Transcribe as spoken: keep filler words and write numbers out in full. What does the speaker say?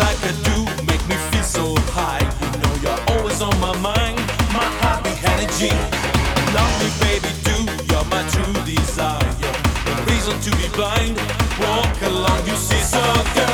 like I do, make me feel so high. You know you're always on my mind, my happy energy. Love me, baby, do, you're my true desire. No reason to be blind, walk along, you see, so girl.